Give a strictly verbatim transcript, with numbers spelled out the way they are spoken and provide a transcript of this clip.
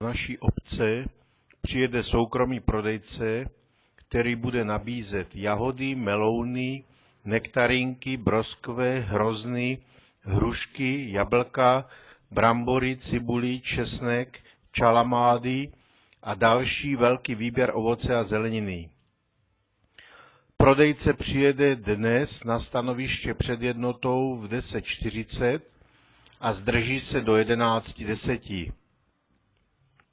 naší obce přijede soukromý prodejce, který bude nabízet jahody, melouny, nektarinky, broskve, hrozny, hrušky, jablka, brambory, cibuli, česnek, čalamády a další velký výběr ovoce a zeleniny. Prodejce přijede dnes na stanoviště před jednotou v deset čtyřicet a zdrží se do jedenáct deset.